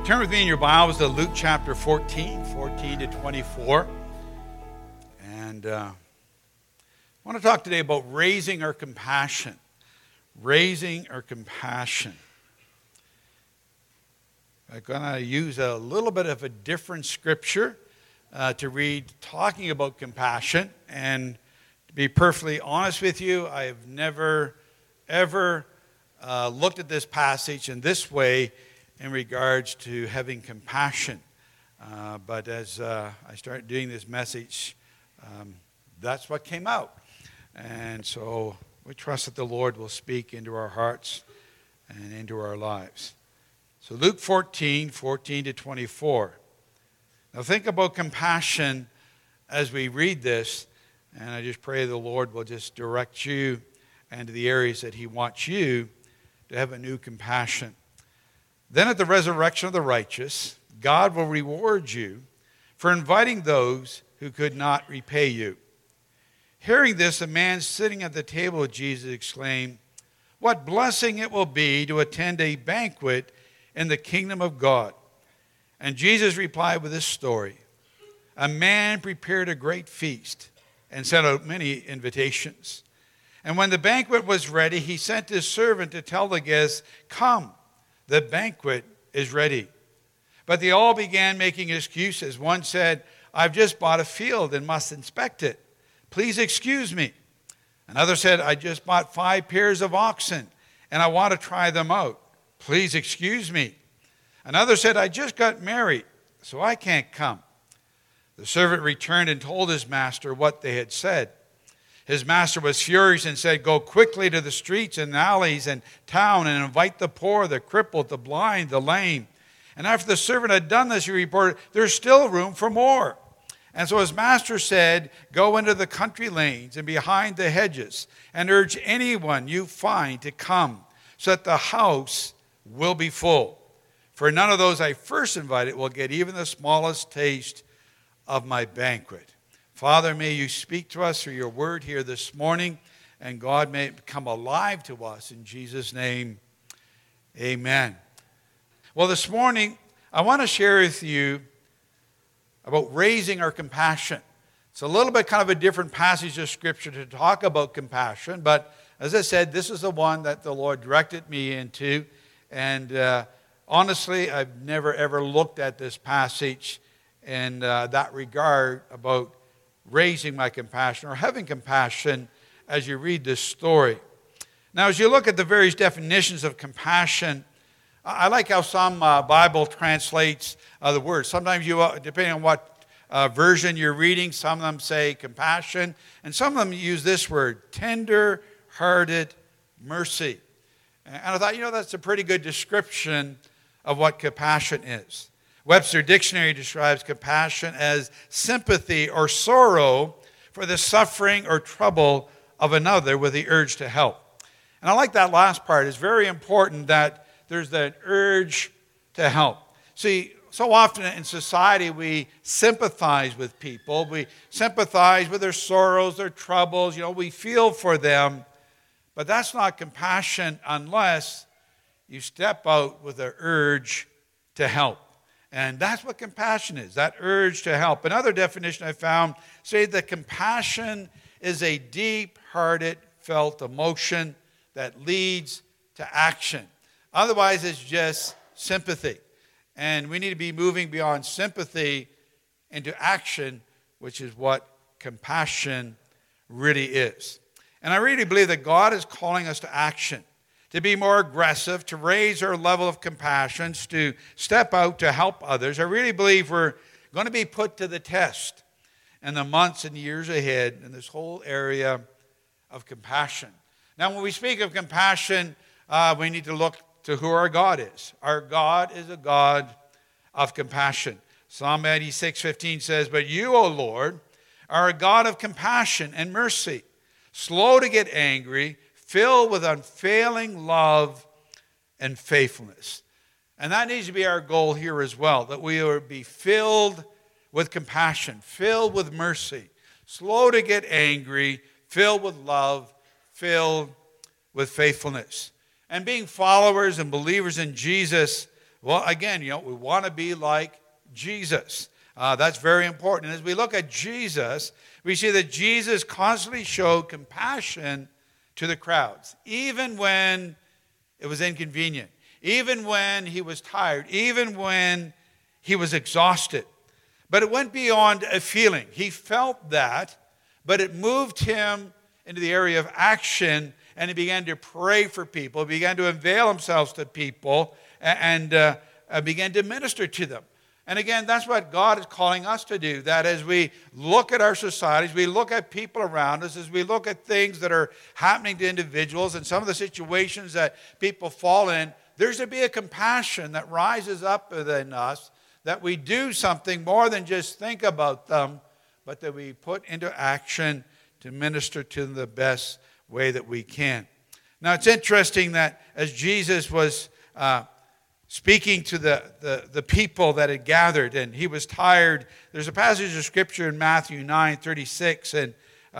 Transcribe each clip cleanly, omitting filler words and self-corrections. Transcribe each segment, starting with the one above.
Turn with me in your Bibles to Luke chapter 14 to 24. And I want to talk today about raising our compassion. Raising our compassion. I'm going to use a little bit of a different scripture to read talking about compassion. And to be perfectly honest with you, I have never, ever looked at this passage in this way in regards to having compassion. But as I started doing this message, that's what came out. And so we trust that the Lord will speak into our hearts and into our lives. So Luke 14 to 24. Now think about compassion as we read this, and I just pray the Lord will just direct you into the areas that He wants you to have a new compassion. Then at the resurrection of the righteous, God will reward you for inviting those who could not repay you. Hearing this, a man sitting at the table with Jesus exclaimed, "What blessing it will be to attend a banquet in the kingdom of God." And Jesus replied with this story. A man prepared a great feast and sent out many invitations. And when the banquet was ready, he sent his servant to tell the guests, "Come, the banquet is ready." But they all began making excuses. One said, "I've just bought a field and must inspect it. Please excuse me." Another said, "I just bought 5 pairs of oxen and I want to try them out. Please excuse me." Another said, "I just got married, so I can't come." The servant returned and told his master what they had said. His master was furious and said, "Go quickly to the streets and alleys and town and invite the poor, the crippled, the blind, the lame." And after the servant had done this, he reported, "There's still room for more." And so his master said, "Go into the country lanes and behind the hedges and urge anyone you find to come, so that the house will be full. For none of those I first invited will get even the smallest taste of my banquet." Father, may you speak to us through your word here this morning, and God may come alive to us. In Jesus' name, amen. Well, this morning, I want to share with you about raising our compassion. It's a little bit kind of a different passage of Scripture to talk about compassion, but as I said, this is the one that the Lord directed me into, and honestly, I've never ever looked at this passage in that regard about raising my compassion or having compassion as you read this story. Now, as you look at the various definitions of compassion, I like how some Bible translates the word. Sometimes depending on what version you're reading, some of them say compassion, and some of them use this word, tender-hearted mercy. And I thought, that's a pretty good description of what compassion is. Webster Dictionary describes compassion as sympathy or sorrow for the suffering or trouble of another with the urge to help. And I like that last part. It's very important that there's that urge to help. See, so often in society we sympathize with people. We sympathize with their sorrows, their troubles. We feel for them. But that's not compassion unless you step out with an urge to help. And that's what compassion is, that urge to help. Another definition I found say that compassion is a deep-hearted, felt emotion that leads to action. Otherwise, it's just sympathy. And we need to be moving beyond sympathy into action, which is what compassion really is. And I really believe that God is calling us to action, to be more aggressive, to raise our level of compassion, to step out to help others. I really believe we're going to be put to the test in the months and years ahead in this whole area of compassion. Now, when we speak of compassion, we need to look to who our God is. Our God is a God of compassion. Psalm 86:15 says, "But you, O Lord, are a God of compassion and mercy, slow to get angry, filled with unfailing love and faithfulness." And that needs to be our goal here as well, that we will be filled with compassion, filled with mercy, slow to get angry, filled with love, filled with faithfulness. And being followers and believers in Jesus, Well, again, we want to be like Jesus. That's very important. And as we look at Jesus, we see that Jesus constantly showed compassion to the crowds, even when it was inconvenient, even when he was tired, even when he was exhausted. But it went beyond a feeling. He felt that, but it moved him into the area of action, and he began to pray for people, he began to avail himself to people, and began to minister to them. And again, that's what God is calling us to do, that as we look at our societies, we look at people around us, as we look at things that are happening to individuals and some of the situations that people fall in, there's to be a compassion that rises up within us, that we do something more than just think about them, but that we put into action to minister to them the best way that we can. Now, it's interesting that as Jesus was speaking to the people that had gathered, and he was tired. There's a passage of Scripture in Matthew 9:36, and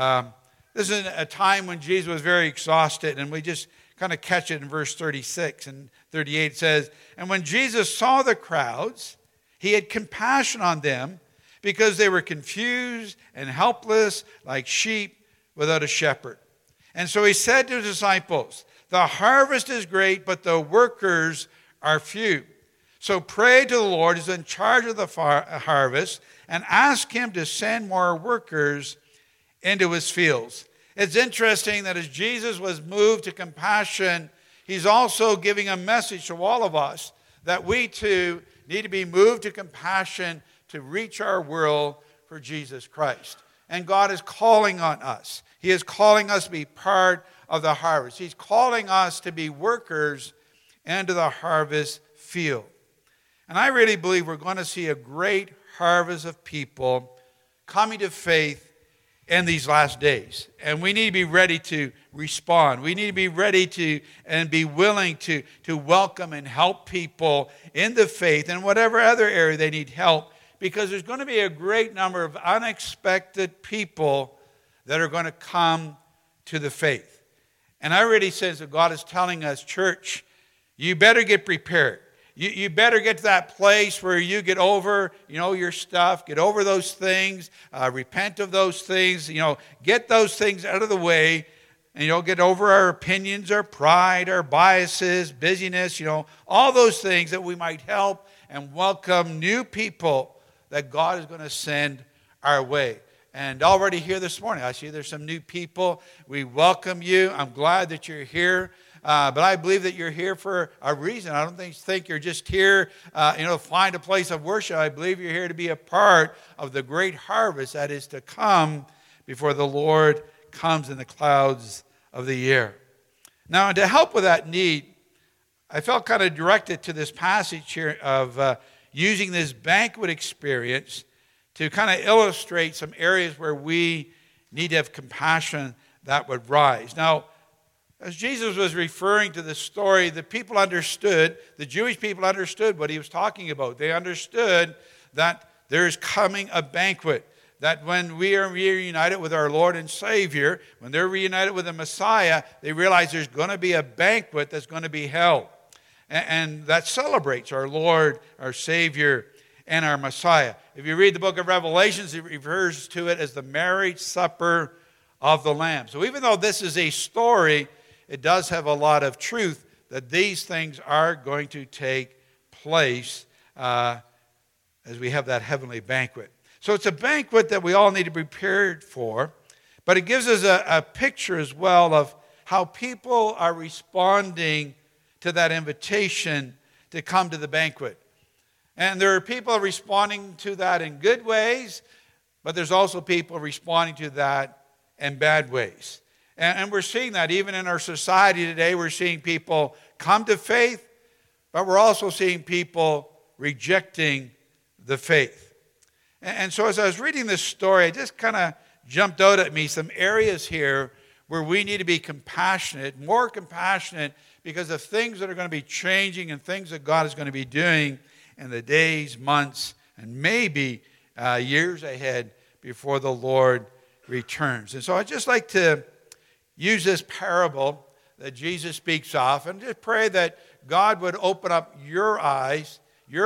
this is a time when Jesus was very exhausted, and we just kind of catch it in verse 36 and 38. It says, "And when Jesus saw the crowds, he had compassion on them, because they were confused and helpless like sheep without a shepherd. And so he said to his disciples, 'The harvest is great, but the workers are few. So pray to the Lord who's in charge of the harvest, and ask him to send more workers into his fields.'" It's interesting that as Jesus was moved to compassion, he's also giving a message to all of us that we too need to be moved to compassion to reach our world for Jesus Christ. And God is calling on us. He is calling us to be part of the harvest. He's calling us to be workers into the harvest field. And I really believe we're going to see a great harvest of people coming to faith in these last days. And we need to be ready to respond. We need to be ready to and be willing to welcome and help people in the faith in whatever other area they need help, because there's going to be a great number of unexpected people that are going to come to the faith. And I really sense that God is telling us, church, you better get prepared. You better get to that place where you get over, your stuff, get over those things, repent of those things, get those things out of the way, and, get over our opinions, our pride, our biases, busyness, all those things that we might help and welcome new people that God is going to send our way. And already here this morning, I see there's some new people. We welcome you. I'm glad that you're here. But I believe that you're here for a reason. I don't think you're just here, to find a place of worship. I believe you're here to be a part of the great harvest that is to come before the Lord comes in the clouds of the air. Now, to help with that need, I felt kind of directed to this passage here of using this banquet experience to kind of illustrate some areas where we need to have compassion that would rise. Now, as Jesus was referring to this story, the people understood, the Jewish people understood what he was talking about. They understood that there is coming a banquet, that when we are reunited with our Lord and Savior, when they're reunited with the Messiah, they realize there's going to be a banquet that's going to be held. And that celebrates our Lord, our Savior, and our Messiah. If you read the book of Revelations, it refers to it as the marriage supper of the Lamb. So even though this is a story, it does have a lot of truth that these things are going to take place as we have that heavenly banquet. So it's a banquet that we all need to be prepared for, but it gives us a picture as well of how people are responding to that invitation to come to the banquet. And there are people responding to that in good ways, but there's also people responding to that in bad ways. And we're seeing that even in our society today. We're seeing people come to faith, but we're also seeing people rejecting the faith. And so as I was reading this story, it just kind of jumped out at me some areas here where we need to be compassionate, more compassionate, because of things that are going to be changing and things that God is going to be doing in the days, months, and maybe years ahead before the Lord returns. And so I'd just like to use this parable that Jesus speaks of, and just pray that God would open up your eyes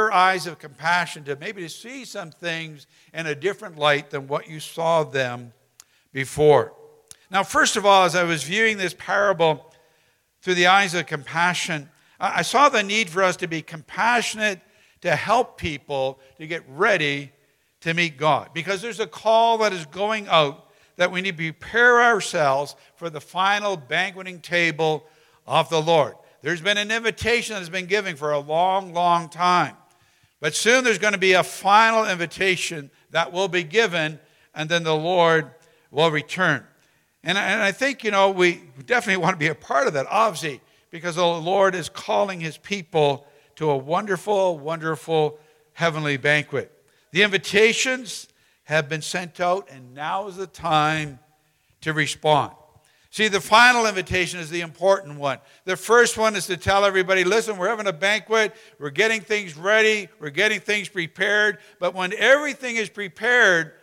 of compassion to maybe to see some things in a different light than what you saw them before. Now, first of all, as I was viewing this parable through the eyes of compassion, I saw the need for us to be compassionate to help people to get ready to meet God. Because there's a call that is going out that we need to prepare ourselves for the final banqueting table of the Lord. There's been an invitation that has been given for a long, long time. But soon there's going to be a final invitation that will be given, and then the Lord will return. And I think, we definitely want to be a part of that, obviously, because the Lord is calling his people to a wonderful, wonderful heavenly banquet. The invitations have been sent out, and now is the time to respond. See, the final invitation is the important one. The first one is to tell everybody, listen, we're having a banquet, we're getting things ready, we're getting things prepared, but when everything is prepared,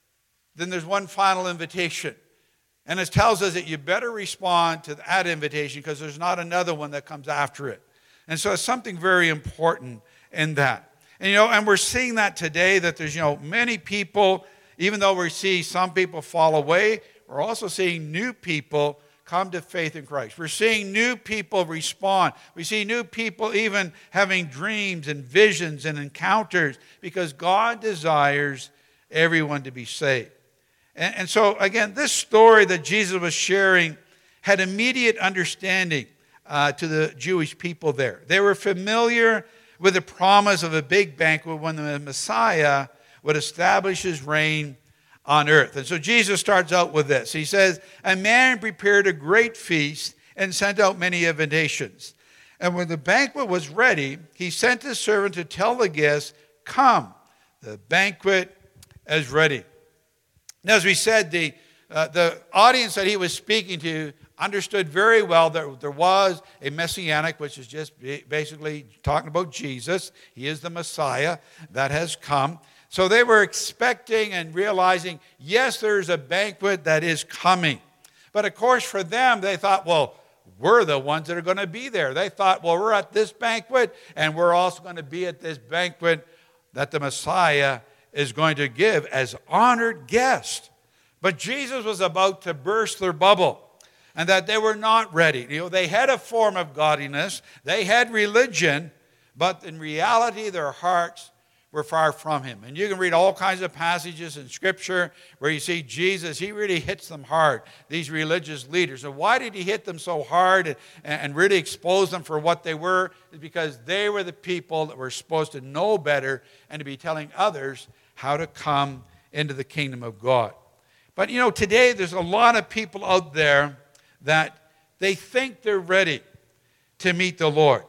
then there's one final invitation. And it tells us that you better respond to that invitation because there's not another one that comes after it. And so it's something very important in that. And we're seeing that today, that there's, many people, even though we see some people fall away, we're also seeing new people come to faith in Christ. We're seeing new people respond. We see new people even having dreams and visions and encounters because God desires everyone to be saved. And so, again, this story that Jesus was sharing had immediate understanding to the Jewish people there. They were familiar with the promise of a big banquet when the Messiah would establish his reign on earth. And so Jesus starts out with this. He says, a man prepared a great feast and sent out many invitations. And when the banquet was ready, he sent his servant to tell the guests, come, the banquet is ready. Now, as we said, the audience that he was speaking to understood very well that there was a messianic, which is just basically talking about Jesus. He is the Messiah that has come. So they were expecting and realizing, yes, there's a banquet that is coming. But of course, for them, they thought, well, we're the ones that are going to be there. They thought, well, we're at this banquet, and we're also going to be at this banquet that the Messiah is going to give as honored guest. But Jesus was about to burst their bubble, and that they were not ready. They had a form of godliness, they had religion, but in reality their hearts were far from him. And you can read all kinds of passages in Scripture where you see Jesus, he really hits them hard, these religious leaders. And why did he hit them so hard and really expose them for what they were? It's because they were the people that were supposed to know better and to be telling others how to come into the kingdom of God. But today there's a lot of people out there that they think they're ready to meet the Lord.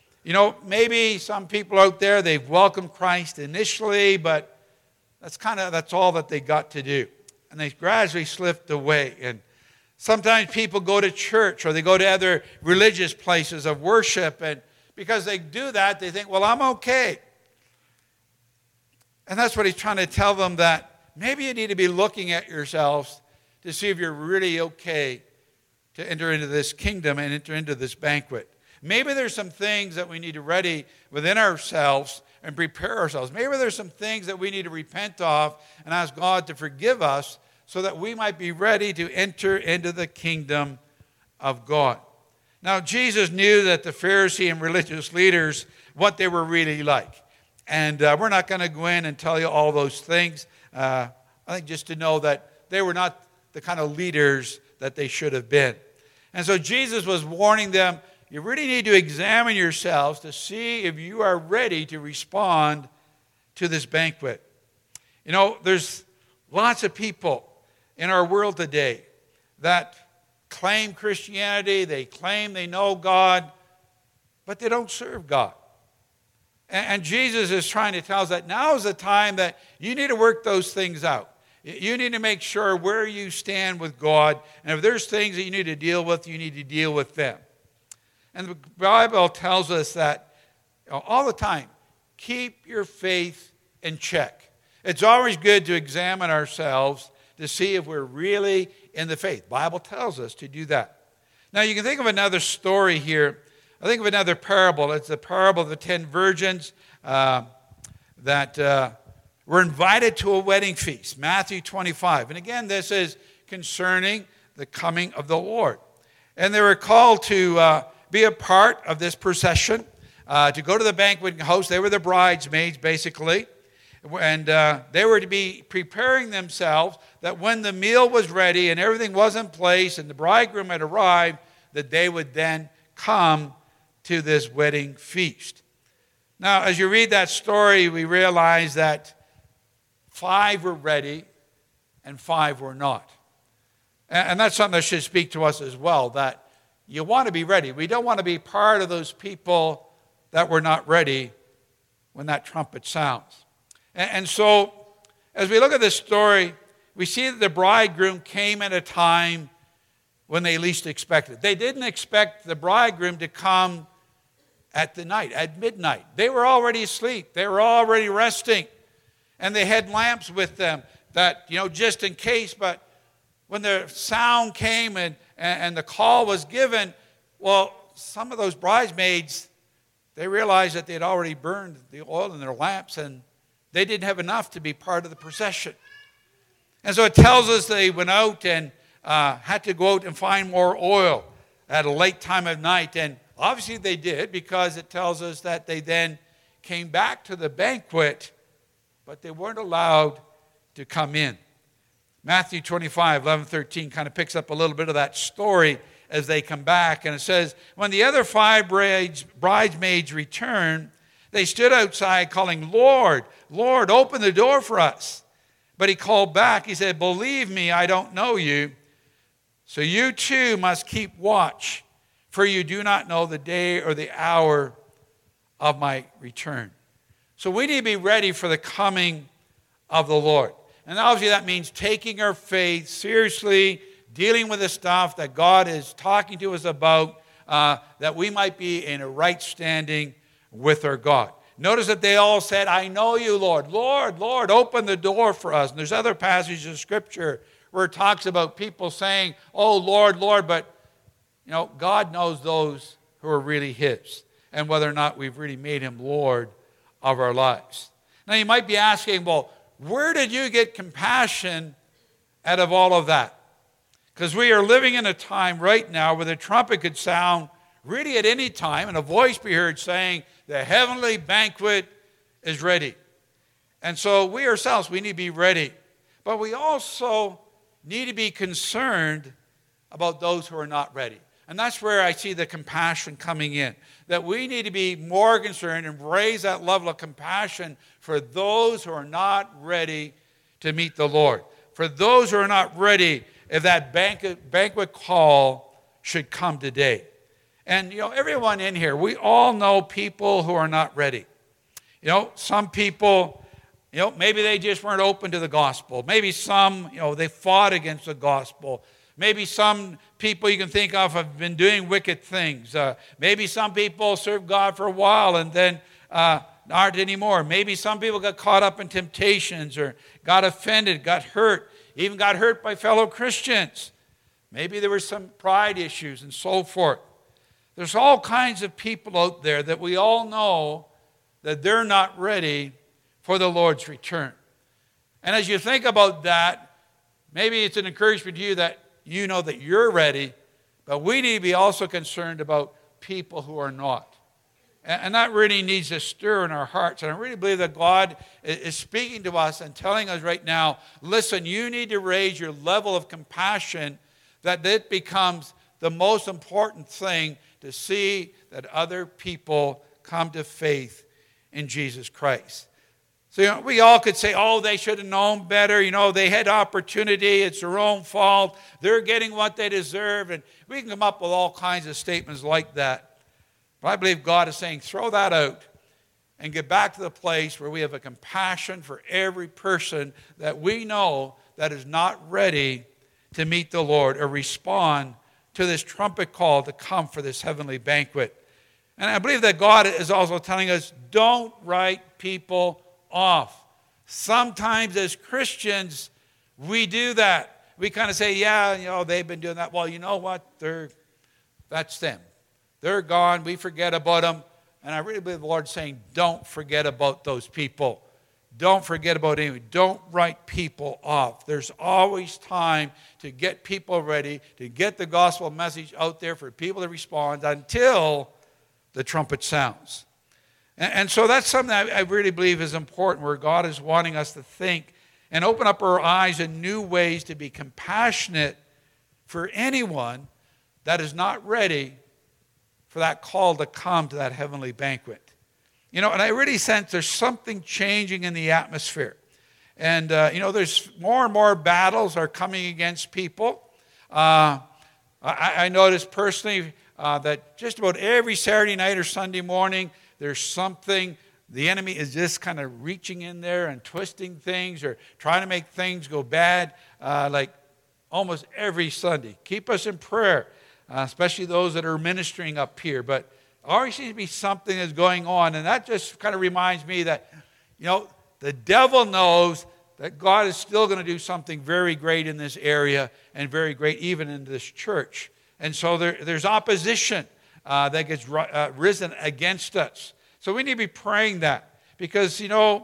Maybe some people out there, they've welcomed Christ initially, but that's all that they got to do. And they gradually slipped away. And sometimes people go to church or they go to other religious places of worship, and because they do that, they think, well, I'm okay. And that's what he's trying to tell them, that maybe you need to be looking at yourselves to see if you're really okay to enter into this kingdom and enter into this banquet. Maybe there's some things that we need to ready within ourselves and prepare ourselves. Maybe there's some things that we need to repent of and ask God to forgive us so that we might be ready to enter into the kingdom of God. Now, Jesus knew that the Pharisee and religious leaders, what they were really like. And we're not going to go in and tell you all those things. I think just to know that they were not the kind of leaders that they should have been. And so Jesus was warning them, you really need to examine yourselves to see if you are ready to respond to this banquet. There's lots of people in our world today that claim Christianity, they claim they know God, but they don't serve God. And Jesus is trying to tell us that now is the time that you need to work those things out. You need to make sure where you stand with God. And if there's things that you need to deal with, you need to deal with them. And the Bible tells us that all the time, keep your faith in check. It's always good to examine ourselves to see if we're really in the faith. The Bible tells us to do that. Now, you can think of another story here. I think of another parable. It's the parable of the 10 virgins that were invited to a wedding feast, Matthew 25. And again, this is concerning the coming of the Lord. And they were called to be a part of this procession, to go to the banqueting house. They were the bridesmaids, basically. And they were to be preparing themselves that when the meal was ready and everything was in place and the bridegroom had arrived, that they would then come to this wedding feast. Now, as you read that story, we realize that 5 were ready and 5 were not. And that's something that should speak to us as well, that you want to be ready. We don't want to be part of those people that were not ready when that trumpet sounds. And so, as we look at this story, we see that the bridegroom came at a time when they least expected. They didn't expect the bridegroom to come at midnight. They were already asleep. They were already resting. And they had lamps with them that, just in case. But when the sound came and the call was given, well, some of those bridesmaids, they realized that they had already burned the oil in their lamps and they didn't have enough to be part of the procession. And so it tells us they went out and had to go out and find more oil at a late time of night. And obviously they did, because it tells us that they then came back to the banquet, but they weren't allowed to come in. Matthew 25, 11, 13 kind of picks up a little bit of that story as they come back. And it says, when the other 5 bridesmaids returned, they stood outside calling, "Lord, Lord, open the door for us." But he called back. He said, "Believe me, I don't know you. So you too must keep watch, for you do not know the day or the hour of my return." So we need to be ready for the coming of the Lord. And obviously that means taking our faith seriously, dealing with the stuff that God is talking to us about, that we might be in a right standing with our God. Notice that they all said, "I know you, Lord. Lord, Lord, open the door for us." And there's other passages of Scripture where it talks about people saying, "Oh, Lord, Lord," but God knows those who are really His and whether or not we've really made Him Lord of our lives. Now you might be asking, well, where did you get compassion out of all of that? Because we are living in a time right now where the trumpet could sound really at any time and a voice be heard saying, the heavenly banquet is ready. And so we ourselves, we need to be ready. But we also need to be concerned about those who are not ready. And that's where I see the compassion coming in. That we need to be more concerned and raise that level of compassion for those who are not ready to meet the Lord. For those who are not ready if that banquet call should come today. And, everyone in here, we all know people who are not ready. Some people, maybe they just weren't open to the gospel. Maybe some, they fought against the gospel. Maybe some people you can think of have been doing wicked things. Maybe some people served God for a while and then aren't anymore. Maybe some people got caught up in temptations or got offended, got hurt, even got hurt by fellow Christians. Maybe there were some pride issues and so forth. There's all kinds of people out there that we all know that they're not ready for the Lord's return. And as you think about that, maybe it's an encouragement to you that you know that you're ready, but we need to be also concerned about people who are not. And that really needs to stir in our hearts. And I really believe that God is speaking to us and telling us right now, listen, you need to raise your level of compassion, that it becomes the most important thing to see that other people come to faith in Jesus Christ. So we all could say, oh, they should have known better. They had opportunity. It's their own fault. They're getting what they deserve. And we can come up with all kinds of statements like that. But I believe God is saying, throw that out and get back to the place where we have a compassion for every person that we know that is not ready to meet the Lord or respond to this trumpet call to come for this heavenly banquet. And I believe that God is also telling us, don't write people off. Sometimes as Christians, we do that. We kind of say, yeah, they've been doing that. Well, you know what? They're That's them. They're gone. We forget about them. And I really believe the Lord's saying, don't forget about those people. Don't forget about anyone. Don't write people off. There's always time to get people ready, to get the gospel message out there for people to respond until the trumpet sounds. And so that's something that I really believe is important, where God is wanting us to think and open up our eyes in new ways to be compassionate for anyone that is not ready for that call to come to that heavenly banquet. And I really sense there's something changing in the atmosphere. And, there's more and more battles are coming against people. I noticed personally that just about every Saturday night or Sunday morning, there's something, the enemy is just kind of reaching in there and twisting things or trying to make things go bad, like almost every Sunday. Keep us in prayer, especially those that are ministering up here. But always seems to be something that's going on, and that just kind of reminds me that, the devil knows that God is still going to do something very great in this area and very great even in this church. And so there's opposition that gets risen against us. So we need to be praying that, because, the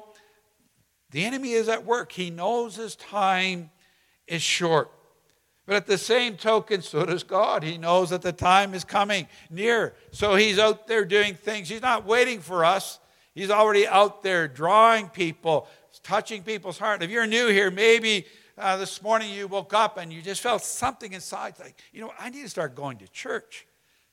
enemy is at work. He knows his time is short. But at the same token, so does God. He knows that the time is coming near. So he's out there doing things. He's not waiting for us. He's already out there drawing people, touching people's heart. If you're new here, maybe this morning you woke up and you just felt something inside, like, I need to start going to church.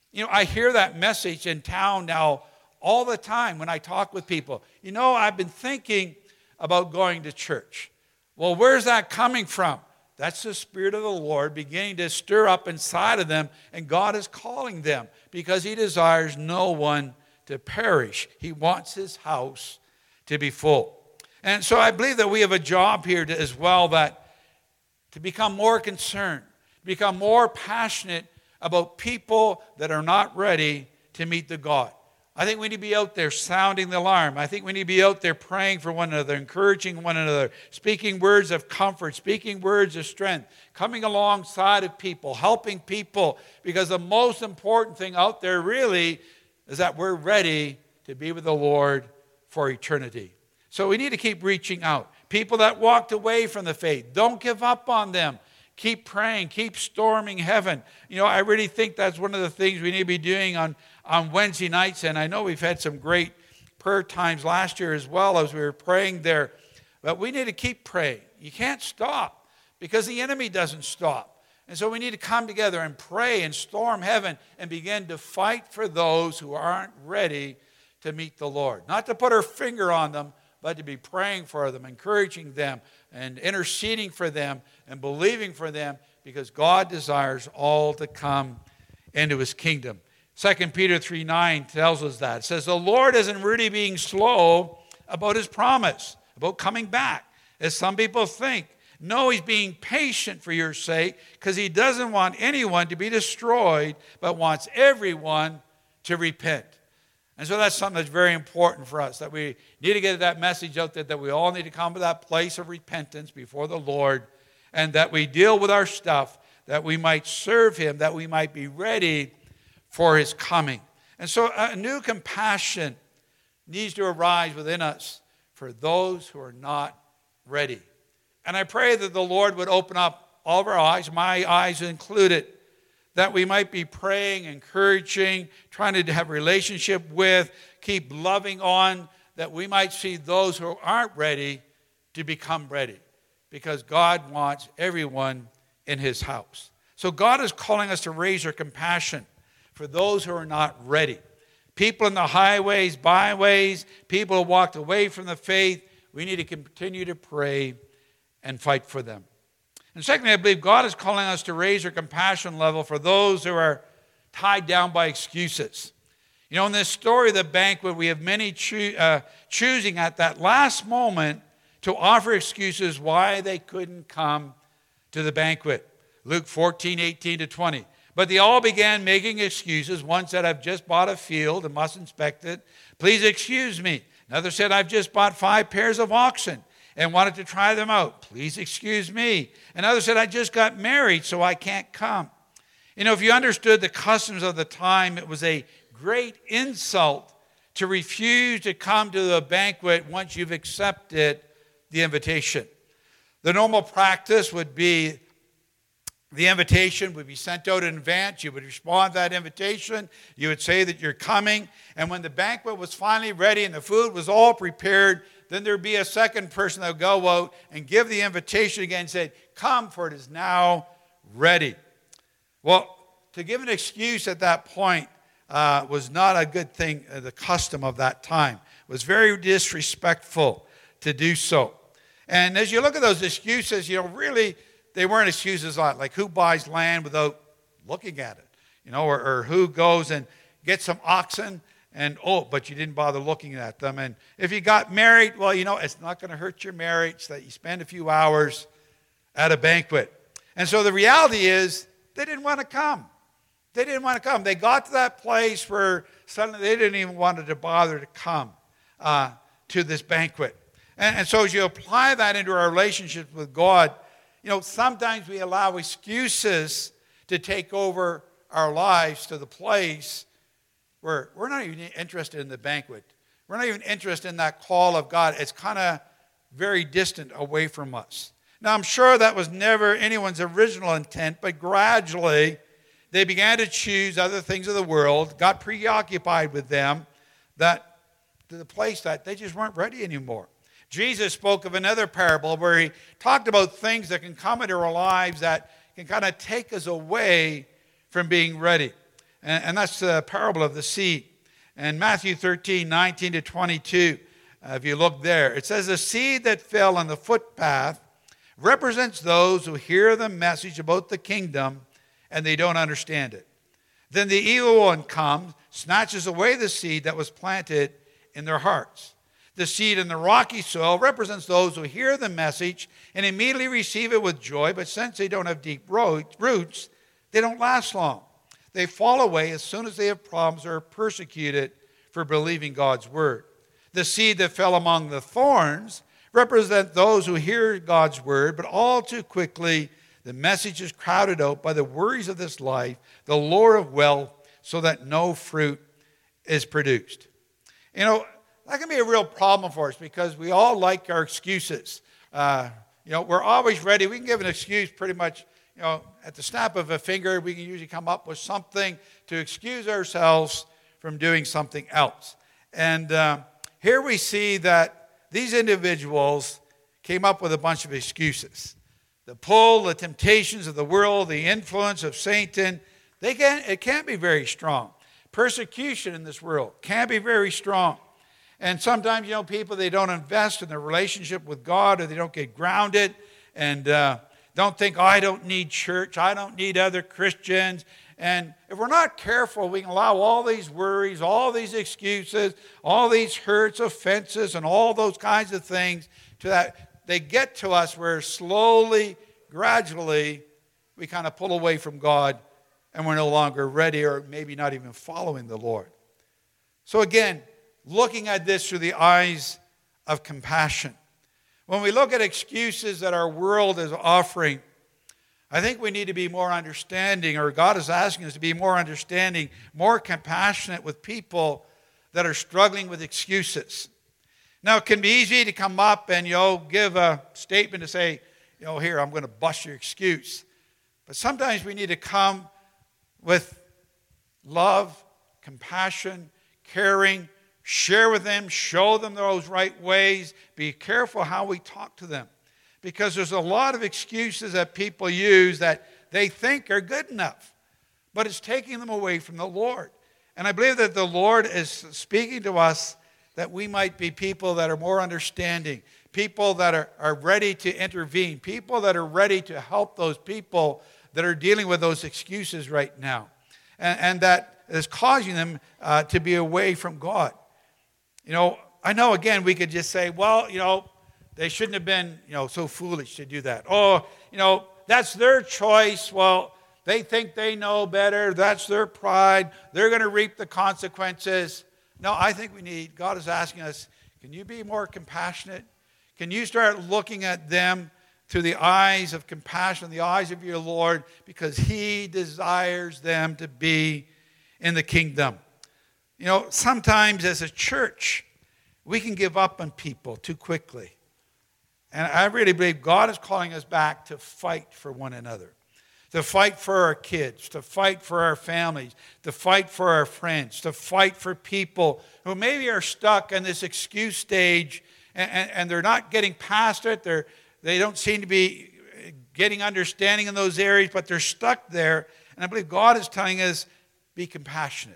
I hear that message in town now all the time when I talk with people. I've been thinking about going to church. Well, where's that coming from? That's the Spirit of the Lord beginning to stir up inside of them, and God is calling them because He desires no one to perish. He wants His house to be full. And so I believe that we have a job here as well, that to become more concerned, become more passionate about people that are not ready to meet the God. I think we need to be out there sounding the alarm. I think we need to be out there praying for one another, encouraging one another, speaking words of comfort, speaking words of strength, coming alongside of people, helping people, because the most important thing out there really is that we're ready to be with the Lord for eternity. So we need to keep reaching out. People that walked away from the faith, don't give up on them. Keep praying, keep storming heaven. I really think that's one of the things we need to be doing on Wednesday nights. And I know we've had some great prayer times last year as well as we were praying there. But we need to keep praying. You can't stop because the enemy doesn't stop. And so we need to come together and pray and storm heaven and begin to fight for those who aren't ready to meet the Lord. Not to put our finger on them, but to be praying for them, encouraging them, and interceding for them, and believing for them, because God desires all to come into His kingdom. 2 Peter 3:9 tells us that. It says, the Lord isn't really being slow about His promise, about coming back, as some people think. No, He's being patient for your sake, because He doesn't want anyone to be destroyed, but wants everyone to repent. And so that's something that's very important for us, that we need to get that message out there, that we all need to come to that place of repentance before the Lord, and that we deal with our stuff, that we might serve Him, that we might be ready for His coming. And so a new compassion needs to arise within us for those who are not ready. And I pray that the Lord would open up all of our eyes, my eyes included, that we might be praying, encouraging, trying to have a relationship with, keep loving on, that we might see those who aren't ready to become ready, because God wants everyone in His house. So God is calling us to raise our compassion for those who are not ready. People in the highways, byways, people who walked away from the faith, we need to continue to pray and fight for them. And secondly, I believe God is calling us to raise our compassion level for those who are tied down by excuses. In this story of the banquet, we have many choosing at that last moment to offer excuses why they couldn't come to the banquet. Luke 14:18-20. But they all began making excuses. One said, I've just bought a field and must inspect it. Please excuse me. Another said, I've just bought 5 pairs of oxen and wanted to try them out. Please excuse me. Another said, I just got married, so I can't come. You know, if you understood the customs of the time, it was a great insult to refuse to come to the banquet once you've accepted the invitation. The normal practice would be the invitation would be sent out in advance. You would respond to that invitation. You would say that you're coming. And when the banquet was finally ready and the food was all prepared, then there'd be a second person that would go out and give the invitation again and say, come, for it is now ready. Well, to give an excuse at that point was not a good thing, the custom of that time. It was very disrespectful to do so. And as you look at those excuses, really, they weren't excuses like who buys land without looking at it, or who goes and gets some oxen but you didn't bother looking at them. And if you got married, well, it's not going to hurt your marriage that you spend a few hours at a banquet. And so the reality is they didn't want to come. They didn't want to come. They got to that place where suddenly they didn't even want to bother to come to this banquet. And so as you apply that into our relationship with God, sometimes we allow excuses to take over our lives to the place where we're not even interested in the banquet. We're not even interested in that call of God. It's kind of very distant away from us. Now, I'm sure that was never anyone's original intent, but gradually they began to choose other things of the world, got preoccupied with them, that to the place that they just weren't ready anymore. Jesus spoke of another parable where he talked about things that can come into our lives that can kind of take us away from being ready. And that's the parable of the seed. And Matthew 13, 19 to 22, if you look there, it says, the seed that fell on the footpath represents those who hear the message about the kingdom and they don't understand it. Then the evil one comes, snatches away the seed that was planted in their hearts. The seed in the rocky soil represents those who hear the message and immediately receive it with joy, but since they don't have deep roots, they don't last long. They fall away as soon as they have problems or are persecuted for believing God's word. The seed that fell among the thorns represent those who hear God's word, but all too quickly the message is crowded out by the worries of this life, the lure of wealth, so that no fruit is produced. That can be a real problem for us because we all like our excuses. We're always ready. We can give an excuse pretty much, at the snap of a finger. We can usually come up with something to excuse ourselves from doing something else. And here we see that these individuals came up with a bunch of excuses. The pull, the temptations of the world, the influence of Satan, it can be very strong. Persecution in this world can be very strong. And sometimes, people, they don't invest in their relationship with God, or they don't get grounded and don't think, I don't need church, I don't need other Christians. And if we're not careful, we can allow all these worries, all these excuses, all these hurts, offenses, and all those kinds of things to that. They get to us where slowly, gradually, we kind of pull away from God and we're no longer ready, or maybe not even following the Lord. So again, looking at this through the eyes of compassion. When we look at excuses that our world is offering, I think we need to be more understanding, or God is asking us to be more understanding, more compassionate with people that are struggling with excuses. Now, it can be easy to come up and, give a statement to say, here, I'm going to bust your excuse. But sometimes we need to come with love, compassion, caring, share with them, show them those right ways. Be careful how we talk to them. Because there's a lot of excuses that people use that they think are good enough. But it's taking them away from the Lord. And I believe that the Lord is speaking to us that we might be people that are more understanding, people that are ready to intervene, people that are ready to help those people that are dealing with those excuses right now. And that is causing them to be away from God. I know, again, we could just say, well, they shouldn't have been, so foolish to do that. Oh, that's their choice. Well, they think they know better. That's their pride. They're going to reap the consequences. No, I think God is asking us, can you be more compassionate? Can you start looking at them through the eyes of compassion, the eyes of your Lord, because he desires them to be in the kingdom. You know, sometimes as a church, we can give up on people too quickly. And I really believe God is calling us back to fight for one another, to fight for our kids, to fight for our families, to fight for our friends, to fight for people who maybe are stuck in this excuse stage and they're not getting past it. They don't seem to be getting understanding in those areas, but they're stuck there. And I believe God is telling us, be compassionate.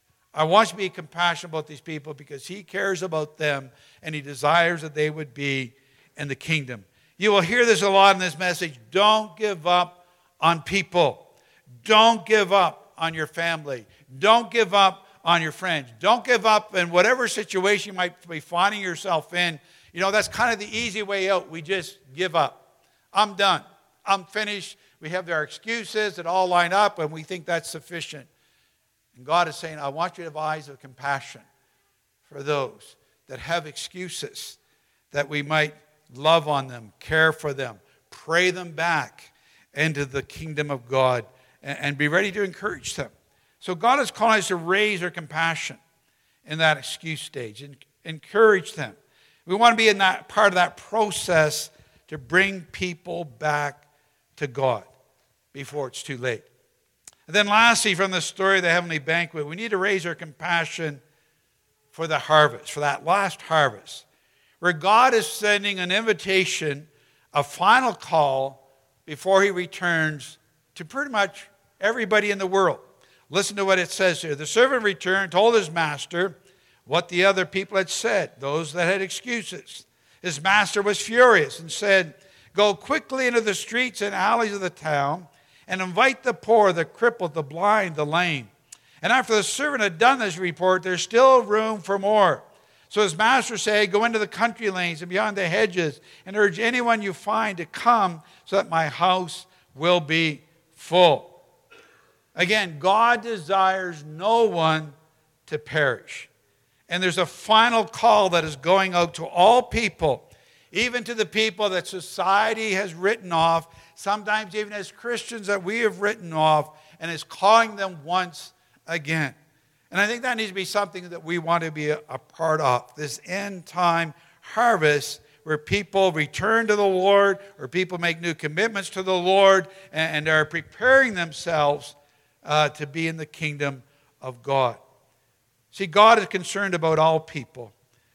I want you to be compassionate about these people because he cares about them and he desires that they would be in the kingdom. You will hear this a lot in this message. Don't give up on people. Don't give up on your family. Don't give up on your friends. Don't give up in whatever situation you might be finding yourself in. You know, that's kind of the easy way out. We just give up. I'm done. I'm finished. We have our excuses that all line up and we think that's sufficient. And God is saying, I want you to have eyes of compassion for those that have excuses, that we might love on them, care for them, pray them back into the kingdom of God, and be ready to encourage them. So God is calling us to raise our compassion in that excuse stage and encourage them. We want to be in that part of that process to bring people back to God before it's too late. And then lastly, from the story of the heavenly banquet, we need to raise our compassion for the harvest, for that last harvest, where God is sending an invitation, a final call before he returns to pretty much everybody in the world. Listen to what it says here. The servant returned, told his master what the other people had said, those that had excuses. His master was furious and said, go quickly into the streets and alleys of the town and invite the poor, the crippled, the blind, the lame. And after the servant had done this report, there's still room for more. So his master said, go into the country lanes and beyond the hedges and urge anyone you find to come so that my house will be full. Again, God desires no one to perish. And there's a final call that is going out to all people, even to the people that society has written off, sometimes even as Christians that we have written off, and is calling them once again. And I think that needs to be something that we want to be a part of, this end time harvest where people return to the Lord or people make new commitments to the Lord and are preparing themselves to be in the kingdom of God. See, God is concerned about all people.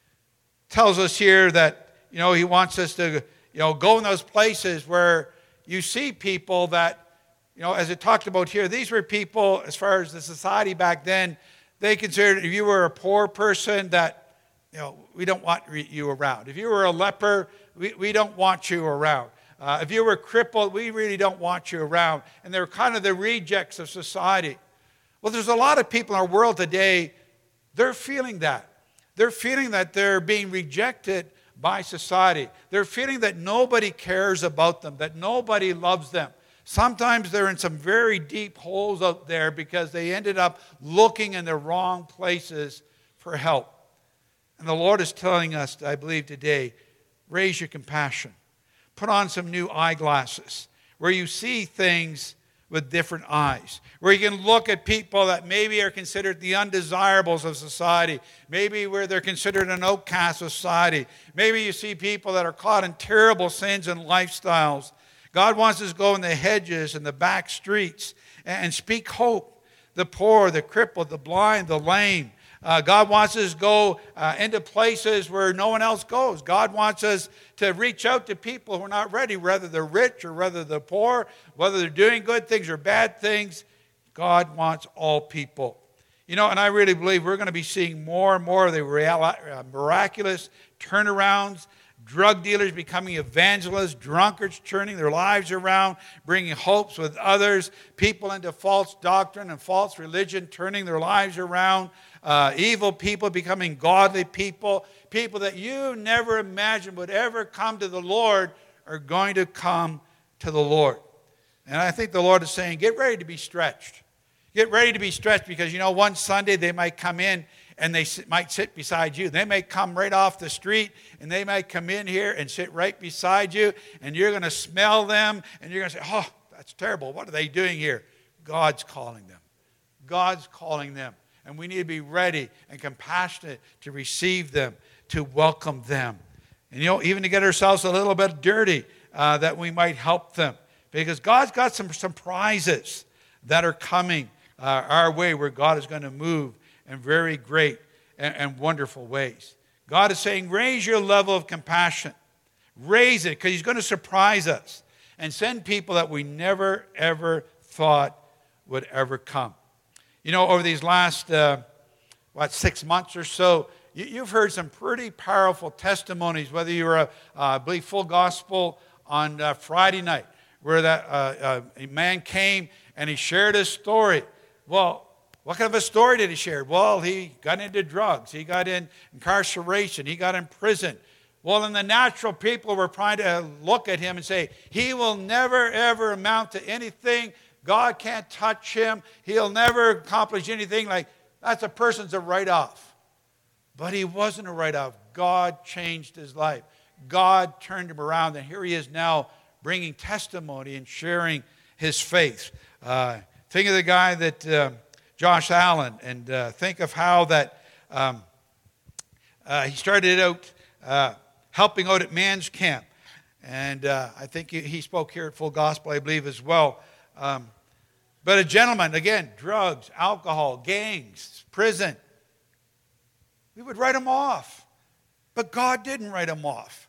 Tells us here that, he wants us to, go in those places where you see people that, as it talked about here, these were people, as far as the society back then, they considered if you were a poor person that, we don't want you around. If you were a leper, we don't want you around. If you were crippled, we really don't want you around. And they're kind of the rejects of society. Well, there's a lot of people in our world today, they're feeling that. They're feeling that they're being rejected by society. They're feeling that nobody cares about them, that nobody loves them. Sometimes they're in some very deep holes out there because they ended up looking in the wrong places for help. And the Lord is telling us, I believe today, raise your compassion. Put on some new eyeglasses where you see things with different eyes, where you can look at people that maybe are considered the undesirables of society, maybe where they're considered an outcast of society. Maybe you see people that are caught in terrible sins and lifestyles. God wants us to go in the hedges and the back streets and speak hope. The poor, the crippled, the blind, the lame. God wants us to go into places where no one else goes. God wants us to reach out to people who are not ready, whether they're rich or whether they're poor, whether they're doing good things or bad things. God wants all people. And I really believe we're going to be seeing more and more of the miraculous turnarounds, drug dealers becoming evangelists, drunkards turning their lives around, bringing hopes with others, people into false doctrine and false religion turning their lives around, evil people becoming godly people, people that you never imagined would ever come to the Lord are going to come to the Lord. And I think the Lord is saying, get ready to be stretched. Get ready to be stretched because, one Sunday they might come in and they might sit beside you. They may come right off the street, and they might come in here and sit right beside you, and you're going to smell them, and you're going to say, oh, that's terrible. What are they doing here? God's calling them. God's calling them. And we need to be ready and compassionate to receive them, to welcome them. And, even to get ourselves a little bit dirty, that we might help them. Because God's got some prizes that are coming our way, where God is going to move in very great and wonderful ways. God is saying, raise your level of compassion. Raise it, because He's going to surprise us and send people that we never, ever thought would ever come. Over these last, 6 months or so, you've heard some pretty powerful testimonies, whether you were, I believe, Full Gospel on Friday night, where a man came and he shared his story. Well, what kind of a story did he share? Well, he got into drugs. He got in incarceration. He got in prison. Well, in the natural, people were trying to look at him and say, he will never, ever amount to anything. God can't touch him. He'll never accomplish anything. That's a person's a write-off. But he wasn't a write-off. God changed his life. God turned him around, and here he is now bringing testimony and sharing his faith. Think of the guy that Josh Allen, and think of how that he started out helping out at Man's Camp. And I think he spoke here at Full Gospel, I believe, as well. But a gentleman, again, drugs, alcohol, gangs, prison. We would write him off. But God didn't write him off.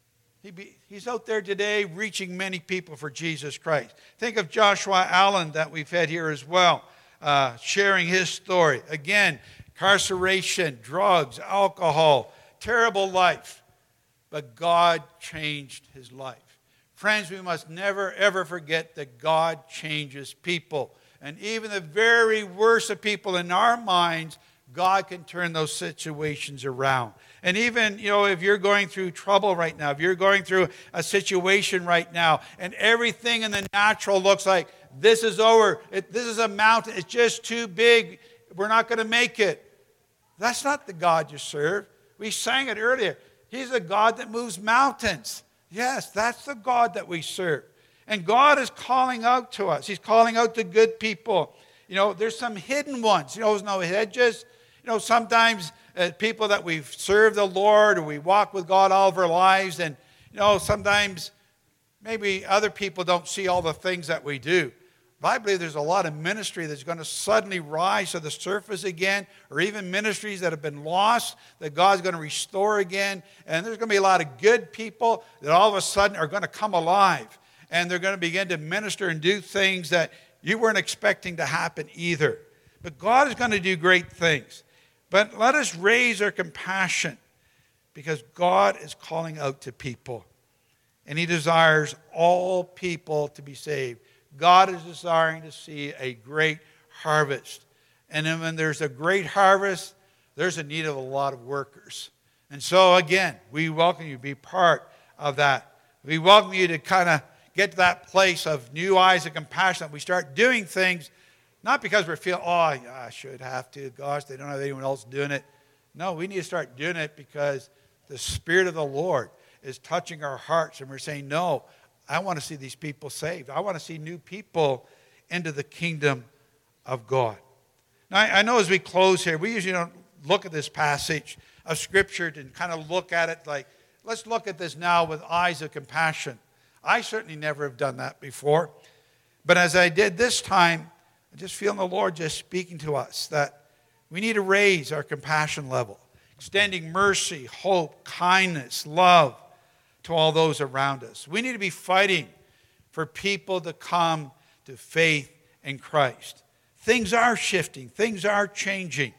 He's out there today reaching many people for Jesus Christ. Think of Joshua Allen that we've had here as well, sharing his story. Again, incarceration, drugs, alcohol, terrible life. But God changed his life. Friends, we must never, ever forget that God changes people. And even the very worst of people in our minds, God can turn those situations around. And even, if you're going through trouble right now, if you're going through a situation right now, and everything in the natural looks like this is over, this is a mountain, it's just too big, we're not going to make it. That's not the God you serve. We sang it earlier. He's a God that moves mountains. Yes, that's the God that we serve. And God is calling out to us. He's calling out to good people. There's some hidden ones. There's no hedges. Sometimes people that we've served the Lord, or we walk with God all of our lives, and, sometimes maybe other people don't see all the things that we do. But I believe there's a lot of ministry that's going to suddenly rise to the surface again, or even ministries that have been lost that God's going to restore again. And there's going to be a lot of good people that all of a sudden are going to come alive. And they're going to begin to minister and do things that you weren't expecting to happen either. But God is going to do great things. But let us raise our compassion, because God is calling out to people. And He desires all people to be saved. God is desiring to see a great harvest. And then when there's a great harvest, there's a need of a lot of workers. And so again, we welcome you to be part of that. We welcome you to kind of get to that place of new eyes of compassion, that we start doing things, not because we feel, I should have to. Gosh, they don't have anyone else doing it. No, we need to start doing it because the Spirit of the Lord is touching our hearts, and we're saying, no, I want to see these people saved. I want to see new people into the kingdom of God. Now, I know as we close here, we usually don't look at this passage of Scripture and kind of look at it like, let's look at this now with eyes of compassion. I certainly never have done that before. But as I did this time, I just feel the Lord just speaking to us that we need to raise our compassion level, extending mercy, hope, kindness, love to all those around us. We need to be fighting for people to come to faith in Christ. Things are shifting. Things are changing.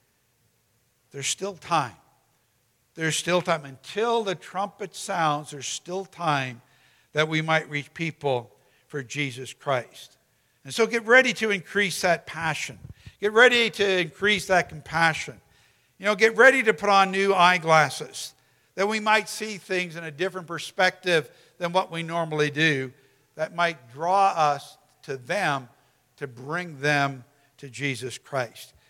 There's still time. There's still time. Until the trumpet sounds, there's still time that we might reach people for Jesus Christ. And so get ready to increase that passion. Get ready to increase that compassion. Get ready to put on new eyeglasses, that we might see things in a different perspective than what we normally do, that might draw us to them to bring them to Jesus Christ.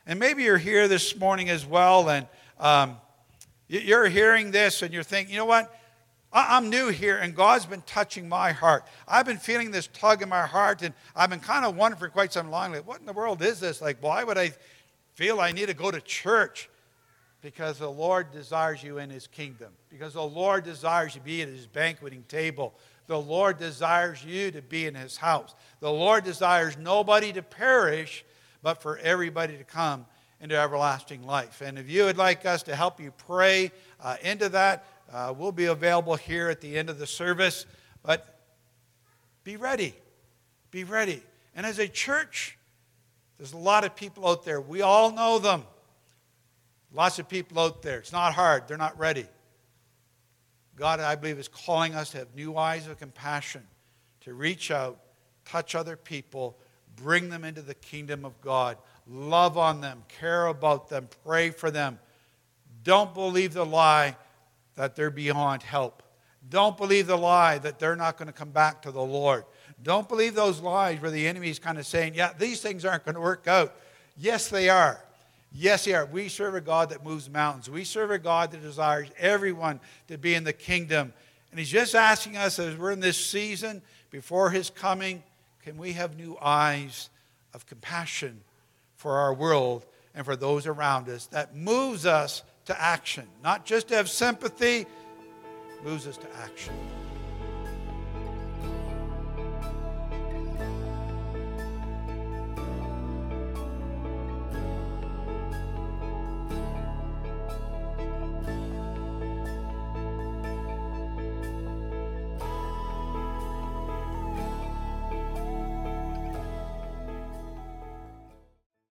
And maybe you're here this morning as well, and you're hearing this and you're thinking, you know what? I'm new here, and God's been touching my heart. I've been feeling this tug in my heart, and I've been kind of wondering for quite some long, like, what in the world is this? Like, why would I feel I need to go to church? Because the Lord desires you in His kingdom. Because the Lord desires you to be at His banqueting table. The Lord desires you to be in His house. The Lord desires nobody to perish, but for everybody to come into everlasting life. And if you would like us to help you pray into that, we'll be available here at the end of the service. But be ready. Be ready. And as a church, there's a lot of people out there. We all know them. Lots of people out there. It's not hard. They're not ready. God, I believe, is calling us to have new eyes of compassion, to reach out, touch other people, bring them into the kingdom of God, love on them, care about them, pray for them. Don't believe the lie that they're beyond help. Don't believe the lie that they're not going to come back to the Lord. Don't believe those lies where the enemy is kind of saying, yeah, these things aren't going to work out. Yes, they are. Yes, they are. We serve a God that moves mountains. We serve a God that desires everyone to be in the kingdom. And He's just asking us, as we're in this season before His coming, can we have new eyes of compassion for our world and for those around us that moves us to action? Not just to have sympathy, moves us to action.